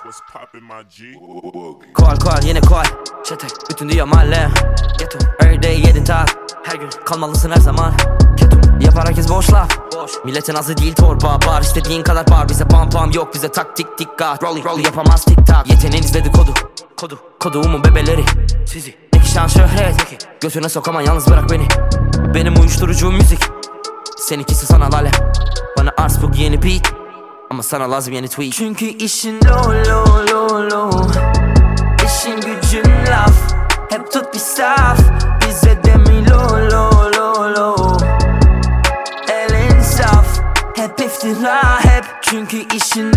What's poppin' my G? Koal yine koal. Çetek bütün dünya mahalle. Ghetto every day yedin tak. Her gün kalmalısın her zaman. Ketum yapar herkes boş laf. Milletin azı değil torba. Bar istediğin kadar bar. Bize pam pam yok, bize tak tik tik kat. Rolling yapamaz tik tak. Yeteneğiniz dedikodu. Koduğumun bebeleri. Sizi iki şan şöhret. Götüne sokaman yalnız bırak beni. Benim uyuşturucum müzik. Seninkisi sana lale. Bana arz bu yeni beat. Ama sana lazım yeni tweet. Çünkü işin low. İşin gücün laf. Hep tut bir saf. Bize de mi low. Elin saf. Hep iftira hep. Çünkü işin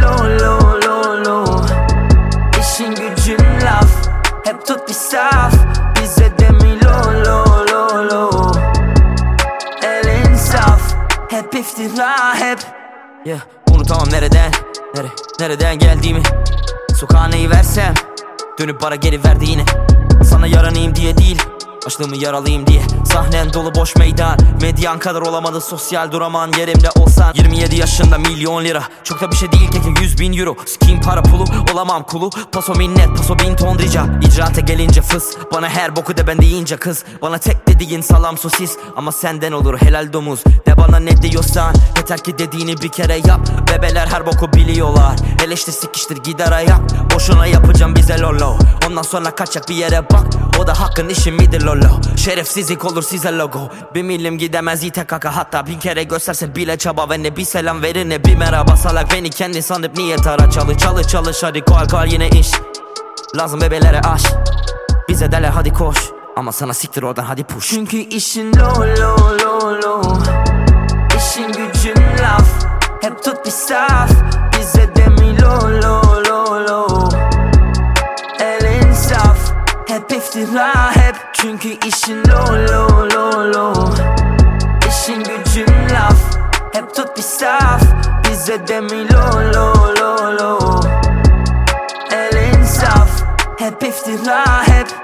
low. İşin gücün laf. Hep tut bir saf. Bize de mi low. Elin saf. Hep iftira hep. Yeah. Unutamam nereden geldiğimi. Sokağa neyi versem dönüp bana geri verdi yine. Sana yaranayım diye değil, başlığımı yaralıyım diye. Sahnen dolu boş meydan. Medyan kadar olamadı sosyal duraman. Yerimde olsan 27 yaşında milyon lira. Çok da bir şey değil keke 100.000 euro. Skin para pulu olamam kulu. Paso minnet paso 1000 ton rica. İcraate gelince fıs. Bana her boku de ben deyince kız. Bana tek dediğin salam sosis. Ama senden olur helal domuz. Ne bana ne diyorsan yeter ki dediğini bir kere yap. Bebeler her boku biliyorlar. Eleştir sikiştir gider ayak. Boşuna yapacağım bize lolo. Ondan sonra kaçak bir yere bak. O da hakkın işi midir lolo. Şerefsizlik olur size logo. Bir milim gidemez ite kaka. Hatta bin kere gösterse bile çaba. Ve ne bir selam verir ne bir merhaba. Salak beni kendi sanıp niye tara. Çalış hadi koal yine iş. Lazım bebelere aş. Bize derler hadi koş. Ama sana siktir oradan hadi push. Çünkü işin low. İşin gücün laf. Hep tut bir saf. Bize de mi low. Elin saf. Hep iftira hep. Çünkü işin low. İşin gücün laf. Hep tut bir saf. Bize de mi low. Elin saf. Hep iftira hep.